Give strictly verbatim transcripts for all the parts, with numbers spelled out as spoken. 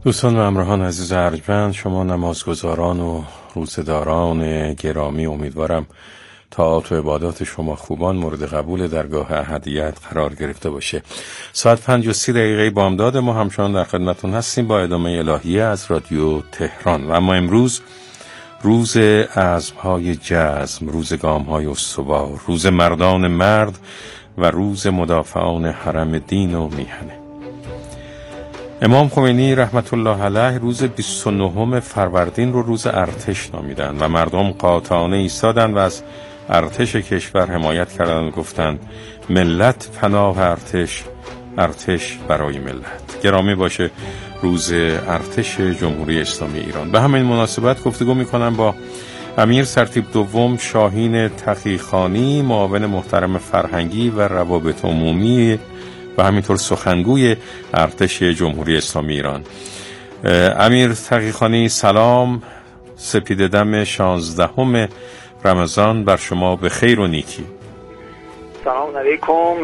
دوستان و همراهان عزیز ارجمند، شما نمازگزاران و روزه‌داران گرامی، امیدوارم طاعات و عبادات شما خوبان مورد قبول درگاه احدیت قرار گرفته باشه. ساعت پنج و سی دقیقه بامداد ما همچنان در خدمتون هستیم با ادامه الهیه از رادیو تهران. و اما امروز روز عزم‌های جزم، روز گام‌های استوار، روز مردان مرد و روز مدافعان حرم دین و میهنه. امام خمینی رحمت الله علیه روز بیست و نهم فروردین رو روز ارتش نامیدن و مردم قاطعانه ایستادن و از ارتش کشور حمایت کردند و گفتند ملت پناه ارتش، ارتش برای ملت. گرامی باشه روز ارتش جمهوری اسلامی ایران. به همین مناسبت گفتگو میکنم با امیر سرتیپ دوم شاهین تقیخانی، معاون محترم فرهنگی و روابط عمومی و همینطور سخنگوی ارتش جمهوری اسلامی ایران. امیر تقیخانی سلام، سپیده دم شانزدهم رمضان بر شما به خیر و نیکی. سلام علیکم.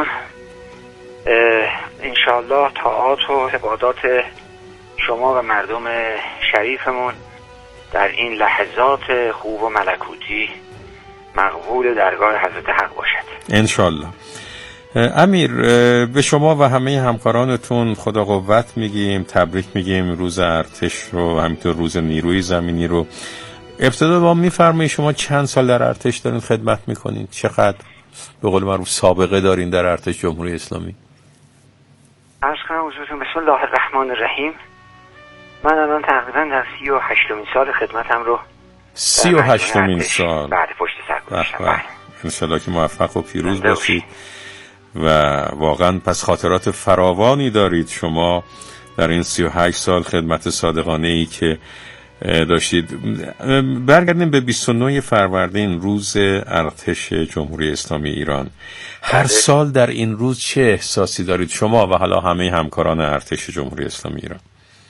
انشاءالله طاعات و عبادات شما و مردم شریفمون در این لحظات خوب و ملکوتی مقبول درگاه حضرت حق باشد انشاءالله. امیر، به شما و همه همکارانتون خدا قوت میگیم، تبریک میگیم روز ارتش رو، همینطور روز نیروی زمینی رو. ابتدا با میفرمایید شما چند سال در ارتش دارین خدمت میکنین؟ چقدر به قول معروف سابقه دارین در ارتش جمهوری اسلامی؟ عرض کنم حضورتون بسم الله الرحمن الرحیم. من الان تقریبا در سی و هشتمین سال خدمتم رو سی و هشتمین سال بعد پشت سر گذاشتم. انشالله که موفق و پیروز باشید و واقعا پس خاطرات فراوانی دارید شما در این سی و هشت سال خدمت صادقانه ای که داشتید. برگردیم به بیست و نه فروردین روز ارتش جمهوری اسلامی ایران. هر سال در این روز چه احساسی دارید شما و حالا همه همکاران ارتش جمهوری اسلامی ایران؟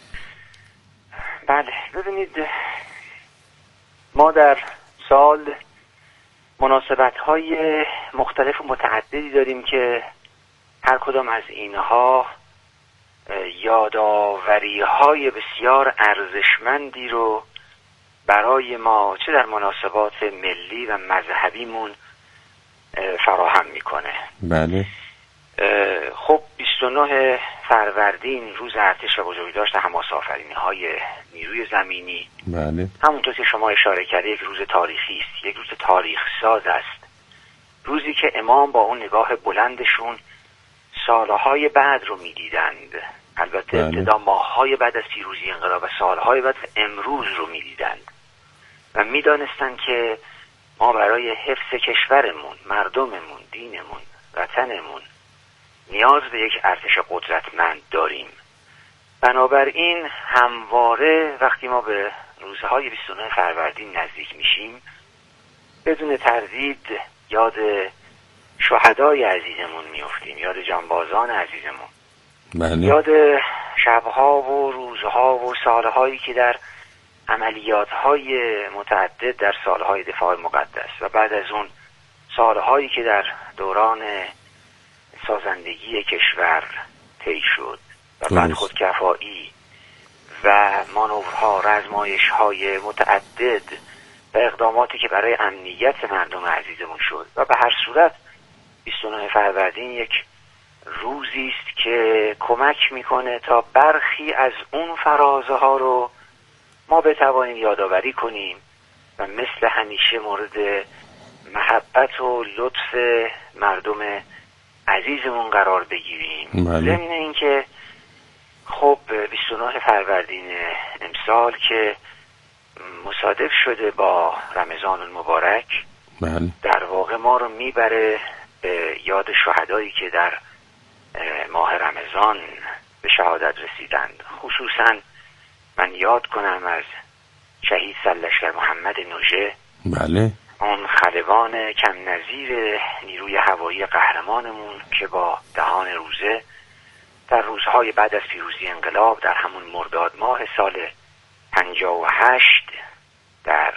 بله، ببینید ما در سال مناسبت‌های مختلف و متعددی داریم که هر کدام از اینها یادآوری‌های بسیار ارزشمندی رو برای ما چه در مناسبات ملی و مذهبیمون فراهم میکنه. بله. خب بیست و نه فروردین روز ارتش و بزرگداشت حماسه‌آفرینی‌های نیروی زمینی، بله، همونطور که شما اشاره کردید یک روز تاریخی است، یک روز تاریخ ساز است، روزی که امام با اون نگاه بلندشون سالهای بعد رو میدیدند، البته ابتدا ماههای بعد از پیروزی انقلاب و سالهای بعد امروز رو میدیدند و میدانستند که ما برای حفظ کشورمون، مردممون، دینمون، وطنمون نیاز به یک ارتش قدرتمند داریم. بنابراین همواره وقتی ما به روزهای بیست و نه فروردین نزدیک میشیم بدون تردید یاد شهدای عزیزمون میافتیم، یاد جانبازان عزیزمون، بله. یاد شبها و روزها و سالهایی که در عملیاتهای متعدد در سالهای دفاع مقدس و بعد از اون سالهایی که در دوران سازندگی کشور طی شد و بعد خودکفایی و مانورها، آزمایش‌های متعدد و اقداماتی که برای امنیت مردم عزیزمون شد و به هر صورت بیست و نه فروردین یک روزی است که کمک میکنه تا برخی از اون فرازه ها رو ما بتوانیم یادآوری کنیم و مثل همیشه مورد محبت و لطف مردم عزیزمون قرار بگیریم. ضمن این که خب بیست و نه فروردین امسال که مصادف شده با رمضان المبارک، بله، در واقع ما رو میبره به یاد شهدایی که در ماه رمضان به شهادت رسیدند. خصوصا من یاد کنم از شهید سرلشکر محمد نوژه، بله، اون خلبان کم نظیر نیروی هوایی قهرمانمون که با دهان روزه در روزهای بعد از پیروزی انقلاب در همون مرداد ماه سال پنجاه و هشت در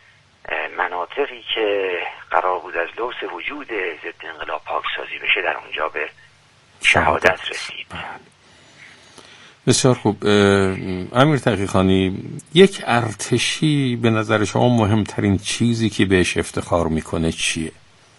مناطقی که قرار بود از لوث وجود ضد انقلاب پاکسازی بشه در اونجا به شهادت رسید. بسیار خوب. امیر تقی‌خانی، یک ارتشی به نظر شما مهمترین چیزی که بهش افتخار میکنه چیه؟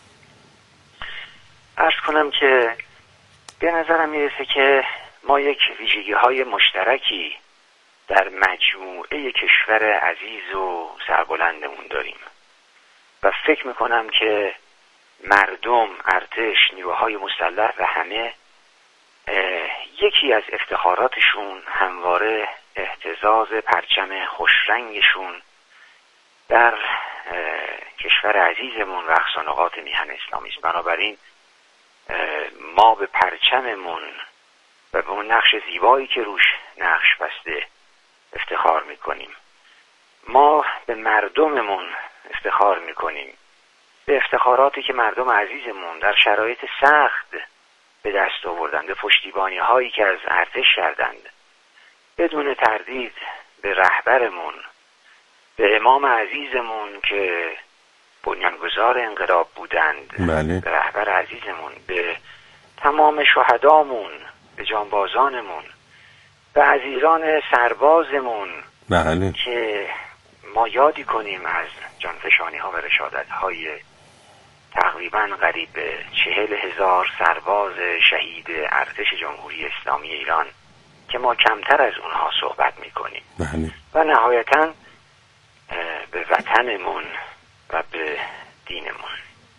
عرض کنم که به نظرم میرسه که ما یک ویژگی های مشترکی در مجموعه کشور عزیز و سربلندمون داریم و فکر میکنم که مردم، ارتش، نیروهای مسلح و همه یکی از افتخاراتشون همواره اهتزاز پرچم خوشرنگشون در کشور عزیزمون و اقصانقاط میهن اسلامی است. بنابراین ما به پرچممون و به اون نقش زیبایی که روش نقش بسته افتخار میکنیم. ما به مردممون افتخار میکنیم، به افتخاراتی که مردم عزیزمون در شرایط سخت به دست آوردند، به پشتیبانی هایی که از ارتش کردند. بدون تردید به رهبرمون، به امام عزیزمون که بنیانگذار انقلاب بودند، بله. به رهبر عزیزمون، به تمام شهدامون، به جانبازانمون، به عزیزان سربازمون، بله. که ما یادی کنیم از جانفشانی ها و رشادت های تقریبا قریب به چهل هزار سرباز شهید ارتش جمهوری اسلامی ایران که ما کمتر از اونها صحبت میکنیم. بله. و نهایتاً به وطنمون و به دینمون.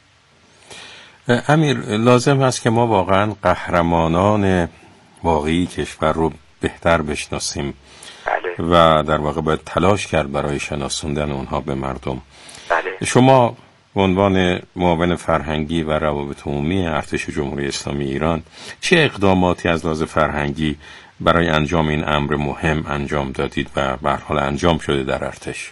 امیر، لازم هست که ما واقعا قهرمانان واقعی کشور رو بهتر بشناسیم. بله. و در واقع باید تلاش کرد برای شناسوندن اونها به مردم. بله. شما به عنوان معاون فرهنگی و روابط عمومی ارتش جمهوری اسلامی ایران چه اقداماتی از لحاظ فرهنگی برای انجام این امر مهم انجام دادید و به هر حال انجام شده در ارتش؟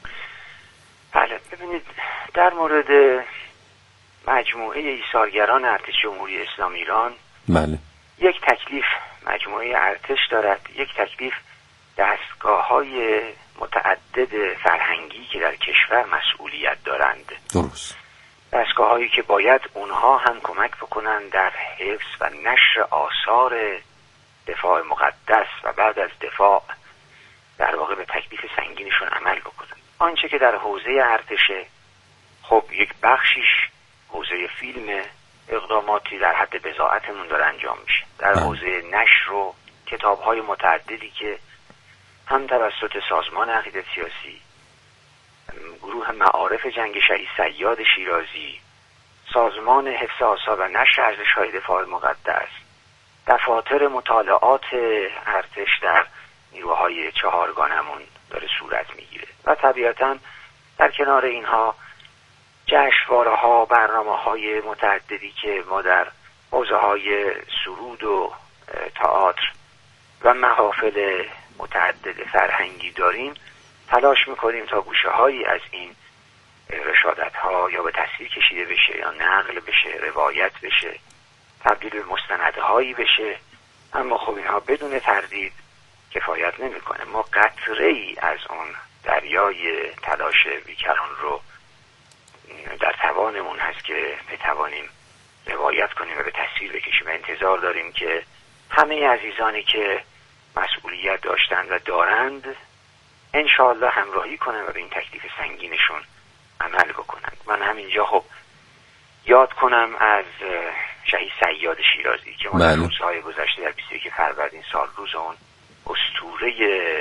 بله، ببینید، در مورد مجموعه ایثارگران ارتش جمهوری اسلامی ایران، بله، یک تکلیف مجموعه ارتش دارد، یک تکلیف دستگاه‌های متعدد فرهنگی که در کشور مسئولیت دارند. درست. دستگاه‌هایی که باید اونها هم کمک بکنند در حفظ و نشر آثار دفاع مقدس و بعد از دفاع در واقع به تکلیف سنگینشون عمل بکنند. آنچه که در حوزه ارتشه، خب یک بخشیش حوزه فیلم، اقداماتی در حد بضاعتمون داره انجام میشه. در حوزه نشر و کتاب‌های متعددی که هم توسط سازمان عقیدت سیاسی، گروه معارف جنگ شهید صیاد شیرازی، سازمان حفظ آثار و نشر ارزش‌های دفاع مقدس، دفاتر مطالعات ارتش در نیروهای چهارگانمون داره صورت میگیره و طبیعتاً در کنار اینها جشنواره‌ها، برنامه‌های متعددی که ما در حوزه‌های سرود و تئاتر و محافل متعدد فرهنگی داریم، تلاش میکنیم تا گوشه‌هایی از این رشادت‌ها یا به تصویر کشیده بشه یا نقل بشه، روایت بشه، تبدیل به مستندهایی بشه. اما خب اینها بدون تردید کفایت نمیکنه. ما قطره‌ای از اون دریای تلاش بیکران رو در توانمون هست که بتوانیم روایت کنیم و به تصویر بکشیم و انتظار داریم که همه عزیزانی که مسئولیت داشتند و دارند انشاءالله همراهی کنند و به این تکلیف سنگینشون عمل بکنند. من همینجا خب یاد کنم از شهید صیاد شیرازی که ما در روزهای گذشته در بیست و یک فروردین سال روز اون اسطوره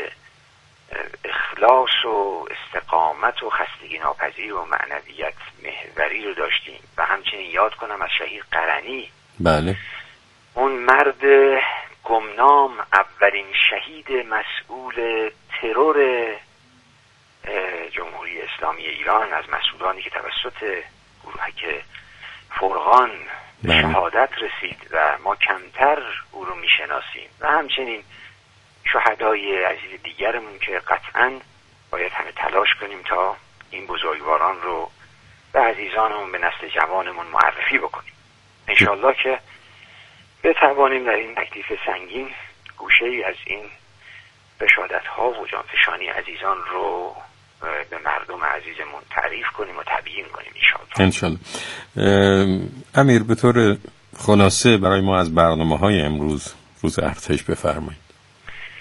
اخلاص و استقامت و خستگی ناپذیر و معنویت محوری رو داشتیم و همچنین یاد کنم از شهید قرنی. بله. اون مرد گمنام، اولین شهید مسئول ترور جمهوری اسلامی ایران از مسئولانی که توسط گروهک فرقان به شهادت رسید و ما کمتر او رو میشناسیم و همچنین شهدای عزیز دیگرمون که قطعاً باید همه تلاش کنیم تا این بزرگواران رو به عزیزانمون، به نسل جوانمون معرفی بکنیم. انشالله که بتوانیم در این تکلیف سنگین گوشه‌ای از این رشادت‌ها و جانفشانی عزیزان رو به مردم عزیزمون تعریف کنیم و تبیین کنیم انشالله. انشالله. امیر، به طور خلاصه برای ما از برنامه‌های امروز روز ارتش بفرمایید.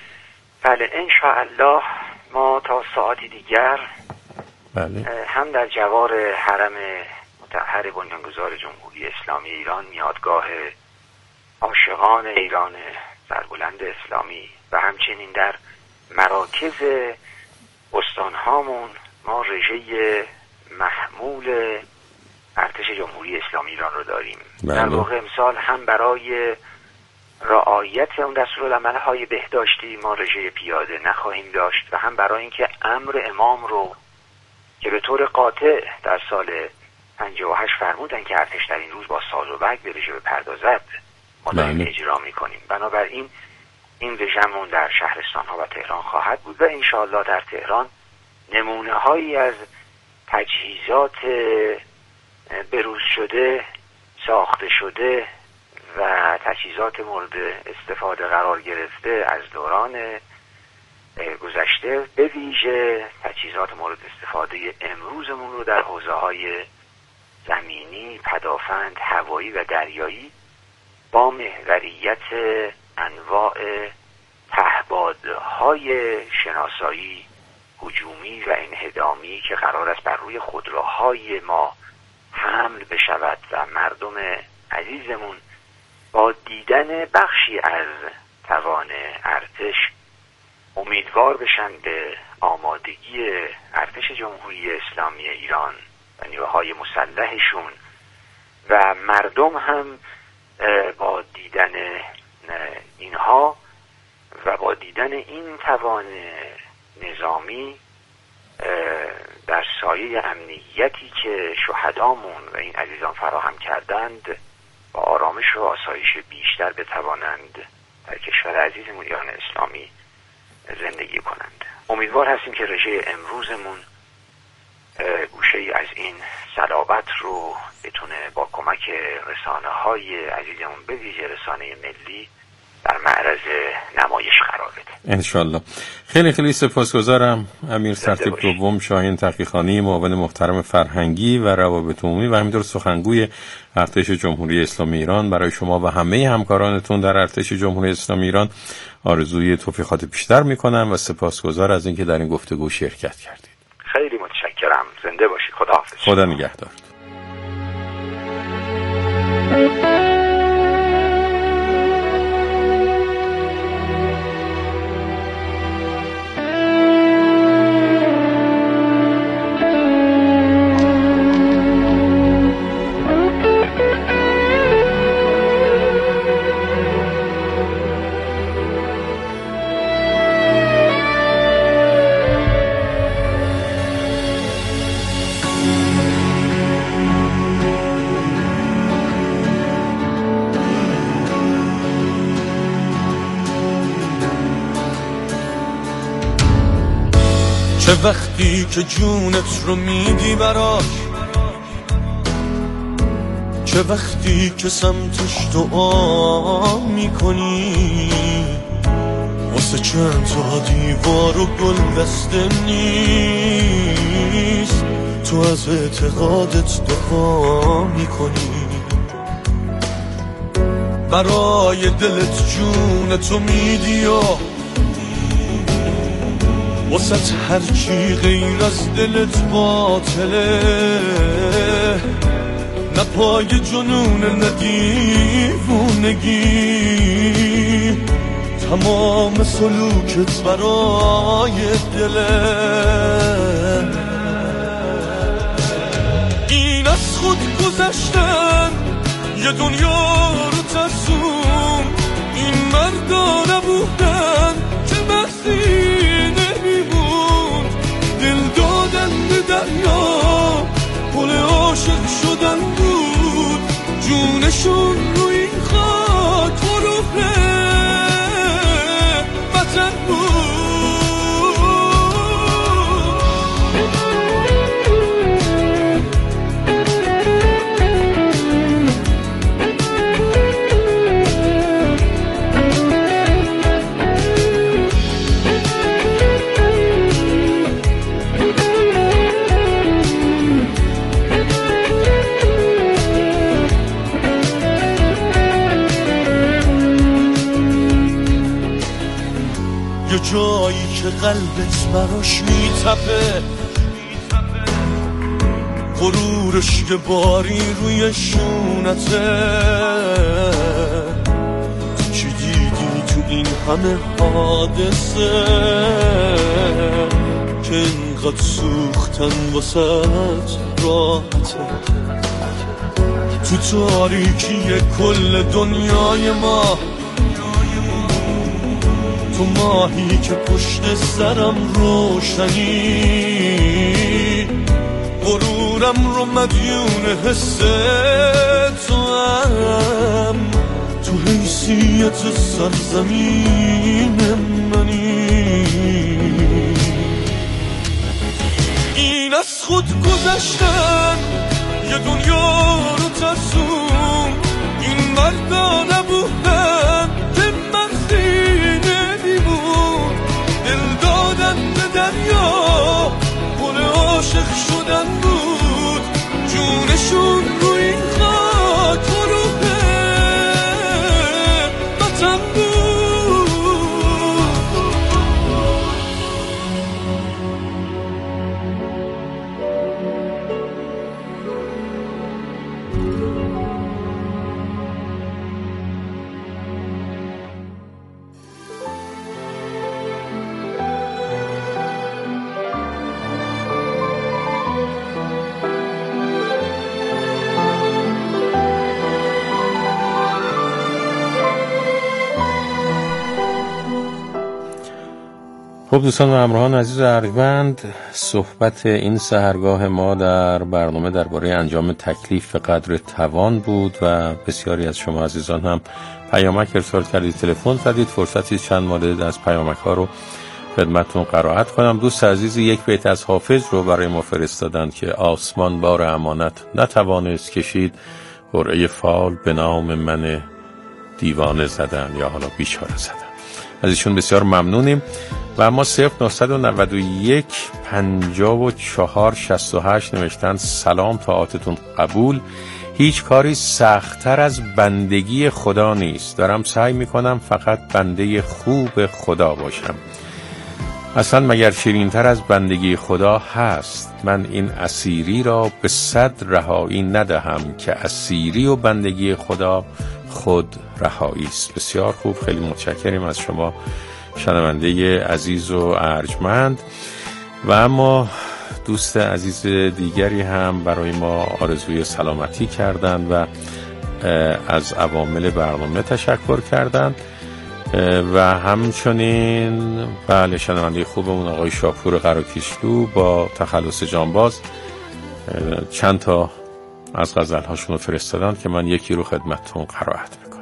بله انشاءالله ما تا ساعتی دیگر بله. هم در جوار حرم مطهر بنیانگذار جمهوری اسلامی ایران، میادگاه عاشقان ایران سربلند اسلامی، و همچنین در مراکز استانهامون ما رژه محمول ارتش جمهوری اسلامی ایران رو داریم. بله. در واقع امسال هم برای رعایت اون دستورالعمل‌های بهداشتی ما رژه پیاده نخواهیم داشت و هم برای اینکه امر امام رو که به طور قاطع در سال پنجاه و هشت فرمودن که ارتش در این روز با ساز و برگ به رژه بپردازد ما داریم اجرا میکنیم. بنابراین این رژه‌مون در شهرستان‌ها و تهران خواهد بود و انشاءالله در تهران نمونه هایی از تجهیزات بروز شده، ساخته شده و تجهیزات مورد استفاده قرار گرفته از دوران گذشته، به ویژه تجهیزات مورد استفاده امروزمون رو در حوزه‌های زمینی، پدافند، هوایی و دریایی با محوریت انواع پهپادهای شناسایی هجومی و انهدامی که قرار است بر روی خودروهای ما حمل بشود و مردم عزیزمون با دیدن بخشی از توان ارتش امیدوار بشن به آمادگی ارتش جمهوری اسلامی ایران و نیروهای مسلحشون و مردم هم با دیدن اینها و با دیدن این توان نظامی در سایه امنیتی که شهدامون و این عزیزان فراهم کردند با آرامش و آسایش بیشتر بتوانند در کشور عزیزمون ایران اسلامی زندگی کنند. امیدوار هستیم که رژه امروزمون گوشه ای از این صلابت رو بتونه با کمک رسانه های عزیزمون به ویژه رسانه ملی در معرض نمایش قرار بده. انشالله. خیلی خیلی سپاسگزارم امیر سرتیپ دوم شاهین تقی‌خانی، معاون محترم فرهنگی و روابط عمومی و همینطور سخنگوی ارتش جمهوری اسلامی ایران. برای شما و همه همکارانتون در ارتش جمهوری اسلامی ایران آرزوی توفیقات بیشتر میکنم و سپاسگزار از اینکه در این گفتگو شرکت کردید. خیلی متشکرم. زنده باشید. خداحافظ. خدا نگهدار. چه وقتی که جونت رو میدی براش، چه وقتی که سمتش دعا میکنی، واسه چند تا دیوار و گل بسته نیست، تو از اعتقادت دفاع میکنی، برای دلت جونتو میدی و واسه هرچی غیر از دلت باطله، نه پای جنون نه دیوونگی، تمام سلوکت برای دله. این از خود گذشتن یه دنیا رو ترسون، این مردا نبودن که بحثی دریا پل عاشق شدن بود، جونشون رو این خاک فروخته وطن بود. جایی که قلبت براش میتپه، غرورش یه باری روی شونته. تو چی دیدی تو این همه حادثه که اینقدر سوختن واسه راحته؟ تو تاریکی کل دنیای ما، تو ماهی که پشت سرم روشنی، غرورم رو مدیون حس تو هم، تو حیثیت سرزمین منی. این از خود گذشتن یه دنیا رو ترسون، این مردا نبودن که مرخی نمیمون، دل دادن به دریا گل عاشق شدن بود، جونشون رو این خاک و روح وطن بود. خب دوستان و همراهان عزیز و ارجمند، صحبت این سحرگاه ما در برنامه درباره انجام تکلیف به قدر توان بود و بسیاری از شما عزیزان هم پیامک ارسال کردید، تلفن زدید. فرصتی چند مورد از پیامک ها رو خدمتتون قرائت کنم. دوست عزیز یک بیت از حافظ رو برای ما فرستادن که آسمان بار امانت نتوانست کشید، قرعه فال به نام من دیوانه زدن یا حالا بیچاره زدن. از ایشون بسیار ممنونیم. و اما صفر نهصد و نود و یک پنجاه و چهار شصت و هشت نوشتن سلام، طاعتتون قبول. هیچ کاری سخت‌تر از بندگی خدا نیست. دارم سعی میکنم فقط بنده خوب خدا باشم. اصلا مگر شیرین‌تر از بندگی خدا هست؟ من این اسیری را به صد رهایی ندهم که اسیری و بندگی خدا خود رهایی است. بسیار خوب، خیلی متشکریم از شما شنونده عزیز و ارجمند. و اما دوست عزیز دیگری هم برای ما آرزوی سلامتی کردند و از عوامل برنامه تشکر کردند و همچنین بله شنونده خوبمون آقای شاپور قراکیشلو با تخلص جانباز چند تا از غزل‌هاشون رو فرستادن که من یکی رو خدمتتون قرائت میکنم.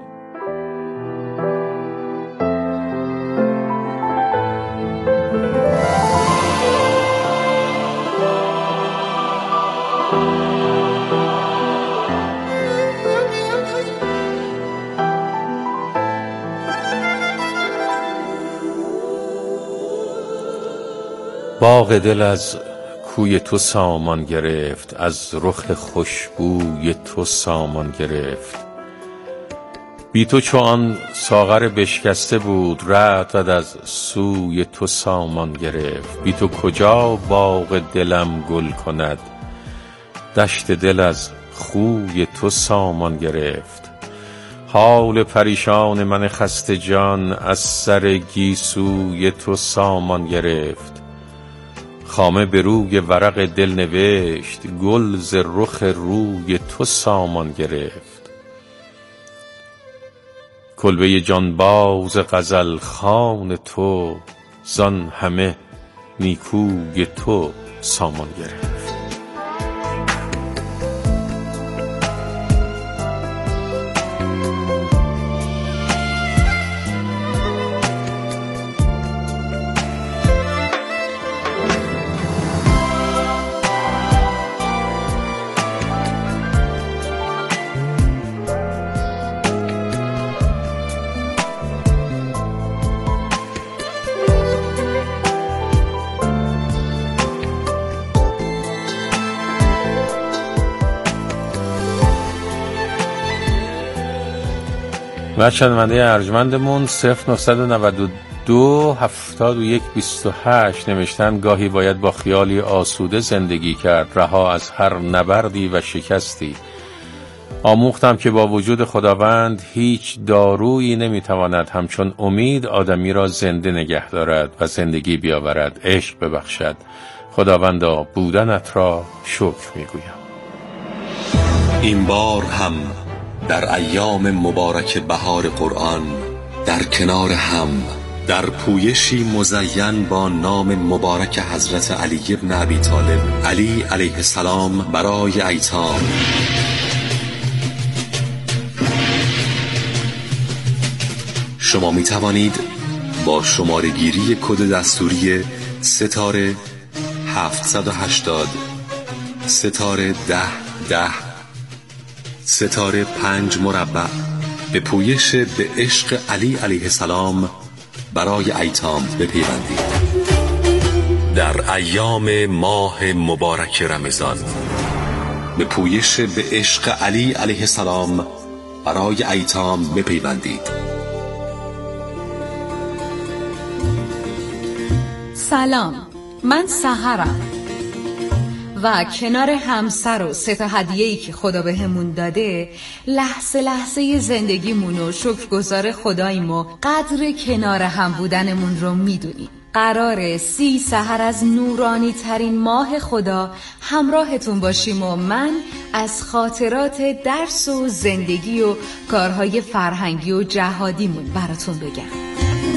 باغ دل از کوی تو سامان گرفت، از رخ خوشبوی تو سامان گرفت. بی تو چو آن ساغر بشکسته بود، رد رد از سوی تو سامان گرفت. بی تو کجا باغ دلم گل کند، دشت دل از خوی تو سامان گرفت. حال پریشان من خسته جان، از سر گیسوی تو سامان گرفت. خامه به روی ورق دل نوشت، گل ز رخ روی تو سامان گرفت. کلبه جانباز غزل خوان تو، زان همه نیکوی تو سامان گرفت. و شنونده ارجمندمون صفر نهصد و نود و دو هفتاد و یک بیست و هشت نوشتن گاهی باید با خیالی آسوده زندگی کرد، رها از هر نبردی و شکستی. آموختم که با وجود خداوند هیچ دارویی نمیتواند همچون امید آدمی را زنده نگه دارد و زندگی بیاورد، عشق ببخشد. خداوندا بودنت را شکر میگویم. این بار هم در ایام مبارک بهار قرآن در کنار هم در پویشی مزین با نام مبارک حضرت علی ابن ابی طالب علی علیه السلام برای ایتام شما می توانید با شماره گیری کد دستوری ستاره هفتصد و هشتاد ستاره ده ده ستاره پنج مربع به پویش به عشق علی علیه السلام برای ایتام بپیوندید. در ایام ماه مبارک رمضان به پویش به عشق علی علیه السلام برای ایتام بپیوندید. سلام، من سحرم و کنار همسر و سه تا هدیه‌ای که خدا بهمون داده لحظه لحظه زندگیمون و شکرگزار خداییم و قدر کنار هم بودنمون رو میدونیم. قراره سی سحر از نورانی ترین ماه خدا همراهتون باشیم و من از خاطرات درس و زندگی و کارهای فرهنگی و جهادیمون براتون بگم.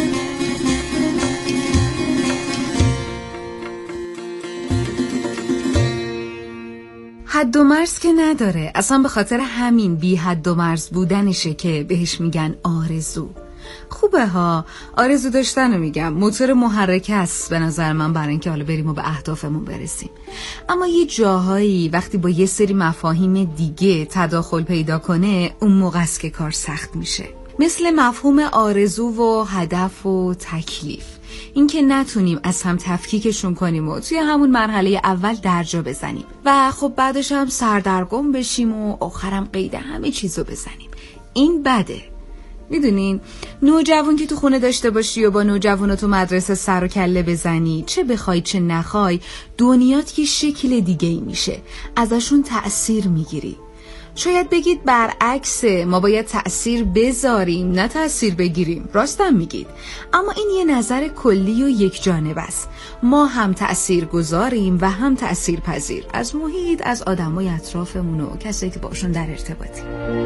حد و مرز که نداره، اصلا به خاطر همین بی حد و مرز بودنشه که بهش میگن آرزو. خوبه ها، آرزو داشتن رو میگم، موتور محرک است به نظر من برای اینکه حالا بریم و به اهدافمون برسیم. اما یه جاهایی وقتی با یه سری مفاهیم دیگه تداخل پیدا کنه اون موقع است که کار سخت میشه، مثل مفهوم آرزو و هدف و تکلیف. اینکه نتونیم از هم تفکیکشون کنیم و توی همون مرحله اول درجا بزنیم و خب بعدش هم سردرگم بشیم و آخرم قید همه چیزو بزنیم. این بده. میدونین نوجوان که تو خونه داشته باشی و با نوجوانا تو مدرسه سر و کله بزنی، چه بخوای چه نخوای، دنیات یه شکل دیگه ای میشه، ازشون تأثیر میگیری. شاید بگید برعکس، ما باید تأثیر بذاریم نه تأثیر بگیریم. راستم میگید، اما این یه نظر کلی و یک جانب است. ما هم تأثیر گذاریم و هم تأثیر پذیر، از محیط، از آدمای اطرافمون و کسایی که باشون در ارتباطیم.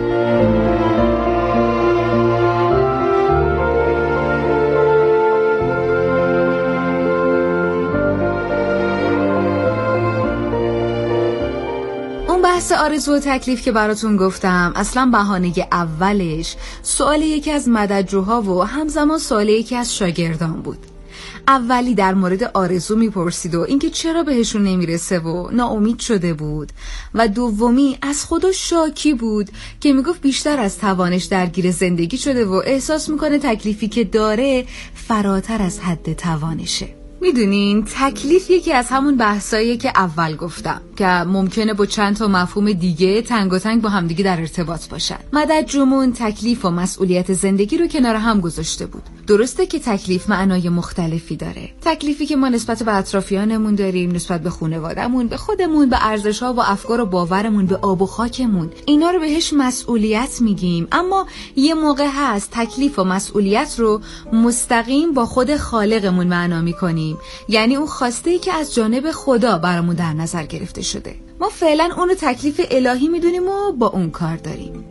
بحث آرزو و تکلیف که براتون گفتم، اصلا بهانه اولش سوال یکی از مددجوها و همزمان سوال یکی از شاگردان بود. اولی در مورد آرزو میپرسید و اینکه چرا بهشون نمیرسه و ناامید شده بود، و دومی از خدا شاکی بود که میگفت بیشتر از توانش درگیر زندگی شده و احساس میکنه تکلیفی که داره فراتر از حد توانشه. میدونین تکلیف یکی از همون بحثاییه که اول گفتم که ممکنه با چند تا مفهوم دیگه تنگ و تنگ با همدیگه در ارتباط باشن. مددجومون تکلیف و مسئولیت زندگی رو کنار هم گذاشته بود. درسته که تکلیف معنای مختلفی داره. تکلیفی که ما نسبت به اطرافیانمون داریم، نسبت به خانواده‌مون، به خودمون، به ارزش‌ها و افکار و باورمون، به آب و خاکمون، اینا رو بهش مسئولیت میگیم. اما یه موقع هست تکلیف و مسئولیت رو مستقیم با خود خالقمون معنا می‌کنیم، یعنی اون خواسته‌ای که از جانب خدا برامون در نظر گرفته شده. ما فعلا اونو تکلیف الهی میدونیم و با اون کار داریم.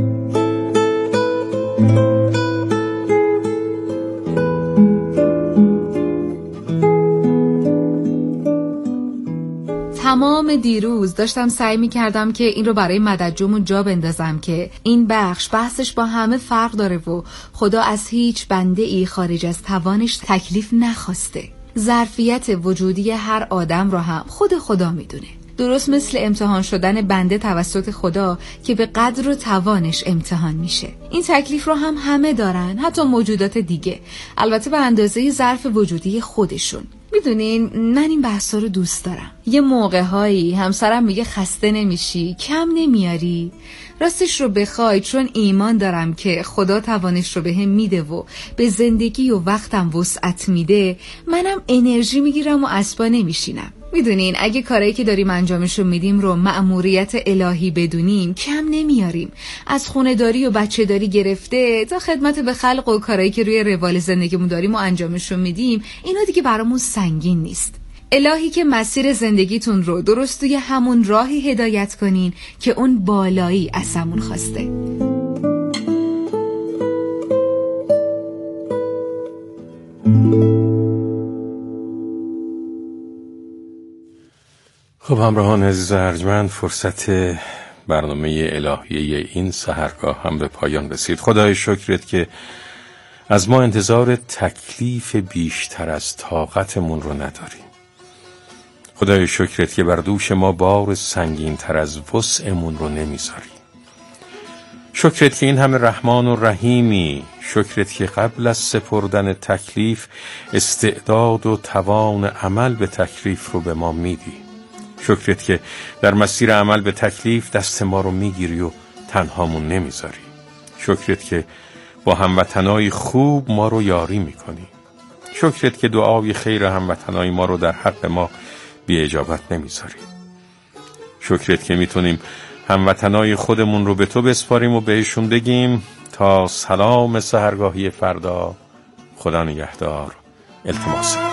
تمام دیروز داشتم سعی می‌کردم که این رو برای مددجومون جا بندازم که این بخش بحثش با همه فرق داره و خدا از هیچ بنده ای خارج از توانش تکلیف نخواسته. ظرفیت وجودی هر آدم رو هم خود خدا میدونه، درست مثل امتحان شدن بنده توسط خدا که به قدر و توانش امتحان میشه. این تکلیف رو هم همه دارن، حتی موجودات دیگه، البته به اندازه ظرف وجودی خودشون. میدونین من این بحثا رو دوست دارم. یه موقع هایی همسرم میگه خسته نمیشی، کم نمیاری. راستش رو بخوای چون ایمان دارم که خدا توانش رو بهم میده و به زندگی و وقتم وسعت میده، منم انرژی میگیرم و اسبا نمیشینم. میدونین اگه کارایی که داریم انجامشو میدیم رو مأموریت الهی بدونیم کم نمیاریم. از خونه‌داری و بچه‌داری گرفته تا خدمت به خلق و کارایی که روی روال زندگیمون داریم و انجامشو میدیم، اینا دیگه برامون سنگین نیست. الهی که مسیر زندگیتون رو درست توی همون راهی هدایت کنین که اون بالایی ازمون خواسته. خب همراهان عزیز ارجمند، فرصت برنامه الهیه این سحرگاه هم به پایان رسید. خدای شکرت که از ما انتظار تکلیف بیشتر از طاقتمون رو نداری. خدای شکرت که بر دوش ما بار سنگین تر از وسعمون رو نمیذاری. شکرت که این همه رحمان و رحیمی. شکرت که قبل از سپردن تکلیف استعداد و توان عمل به تکلیف رو به ما میدی. شکرت که در مسیر عمل به تکلیف دست ما رو میگیری و تنهامون نمیذاری. شکرت که با هموطنای خوب ما رو یاری میکنی. شکرت که دعای خیر هموطنای ما رو در حق ما بی اجابت نمیذاری. شکرت که میتونیم هموطنای خودمون رو به تو بسپاریم و بهشون بگیم تا سلام سحرگاهی فردا، خدا نگهدار، التماس.